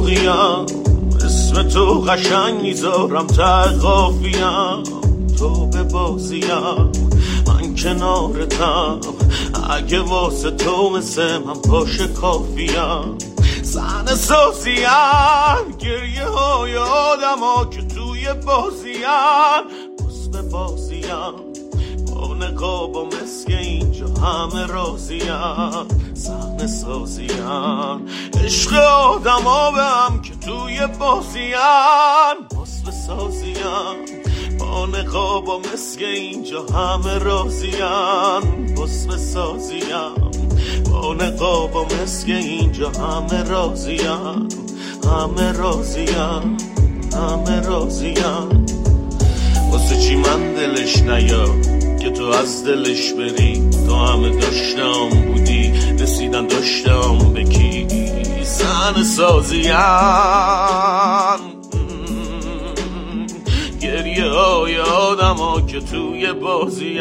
باقیم، اسم تو قشنگ میذارم ته قافیم. تو به بازیم من کنارتم، اگه واسه تو مثل من باشه کافیم. زن سازیم گریه های آدم ها که توی بازیم، بس بازیم با نقاب و مسک اینجا همه رازیم. زن سازیم عشق آدم ها به هم که توی بازیم، بس سازیم با نقاب و مسک اینجا همه رازیم. بس سازیم با نقاب و مسک اینجا همه رازیم. همه رازیم همه رازیم. واسه چی من دلش نیام که تو از دلش بری؟ تو همه داشتم بودی رسیدن داشتم بکی. زن سازیم گریه های آدم ها که توی بازیم.